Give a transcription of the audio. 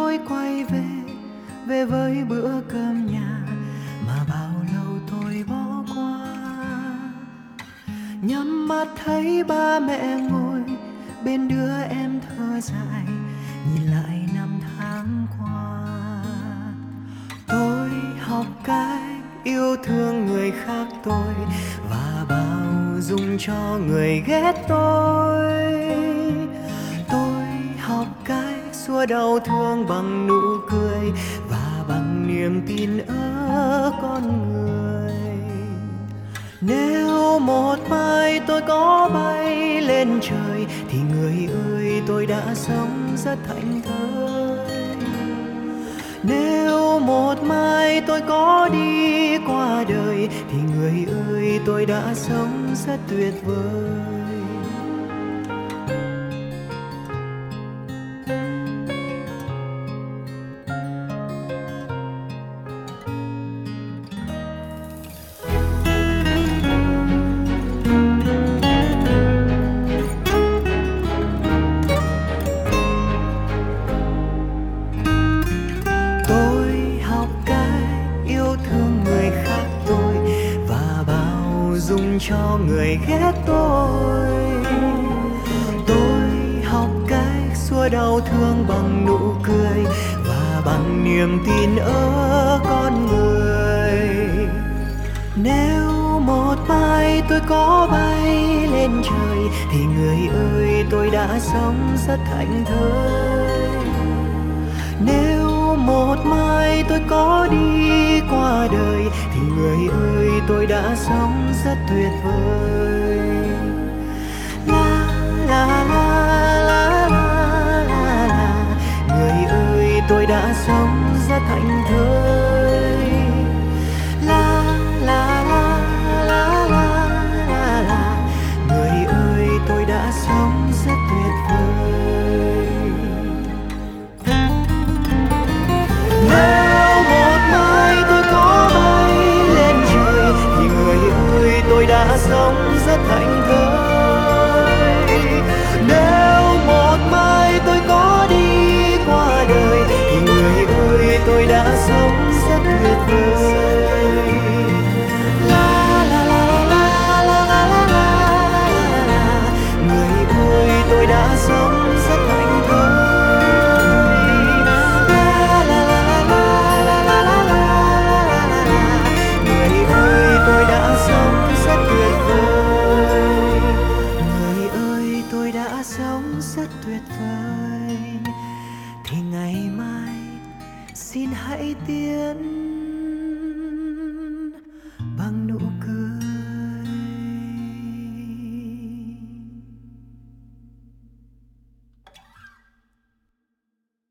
tôi quay về, về với bữa cơm nhà mà bao lâu tôi bỏ qua. Nhắm mắt thấy ba mẹ ngồi bên đứa em thơ dại, nhìn lại năm tháng qua. Tôi học cách yêu thương người khác tôi và bao dung cho người ghét tôi. Tôi học cách xua đau thương bằng nụ cười và bằng niềm tin ở con người. Nếu một mai tôi có bay lên trời thì người ơi tôi đã sống rất thảnh thơi. Nếu một mai tôi có đi qua đời thì người ơi tôi đã sống rất tuyệt vời. Cho người ghét tôi. Tôi học cách xua đau thương bằng nụ cười và bằng niềm tin ở con người. Nếu một mai tôi có bay lên trời thì người ơi tôi đã sống rất thảnh thơi. Nếu một mai tôi có đi qua đời thì người ơi tôi đã sống rất tuyệt vời. La la la la la la la, người ơi tôi đã sống rất thảnh thơi. La la la la la la la, người ơi tôi đã sống rất tuyệt vời. Nếu một mai tôi có bay lên trời thì người ơi tôi đã sống rất thảnh thơi. Nếu một mai tôi có đi qua đời thì người ơi tôi đã sống rất tuyệt vời. La la la la la la la la la, người ơi tôi đã sống rất thảnh thơi. Tuyệt vời thì ngày mai xin hãy tiến